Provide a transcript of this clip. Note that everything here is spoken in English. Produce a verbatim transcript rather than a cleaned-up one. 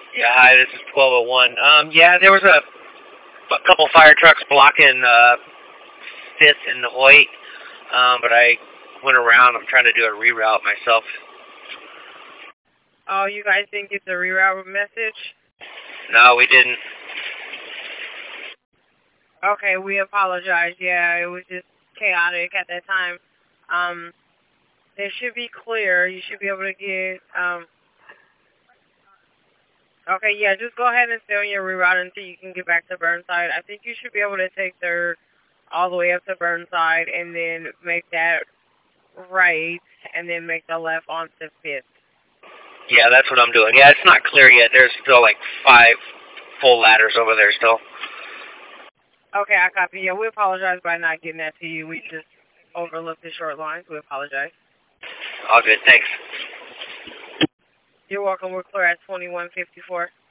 Yeah, hi, this is twelve oh one. Um, yeah, there was a, a couple fire trucks blocking uh, fifth and Hoyt, um, but I went around. I'm trying to do a reroute myself. Oh, you guys didn't get the reroute message? No, we didn't. Okay, we apologize. Yeah, it was just chaotic at that time. Um, it should be clear. You should be able to get, um, okay, yeah, just go ahead and stay on your reroute until you can get back to Burnside. I think you should be able to take third all the way up to Burnside and then make that right and then make the left onto fifth. Yeah, that's what I'm doing. Yeah, it's not clear yet. There's still like five full ladders over there still. Okay, I copy. Yeah, we apologize by not getting that to you. We just overlooked the short lines. We apologize. All good, thanks. You're welcome. We're clear at twenty-one fifty-four.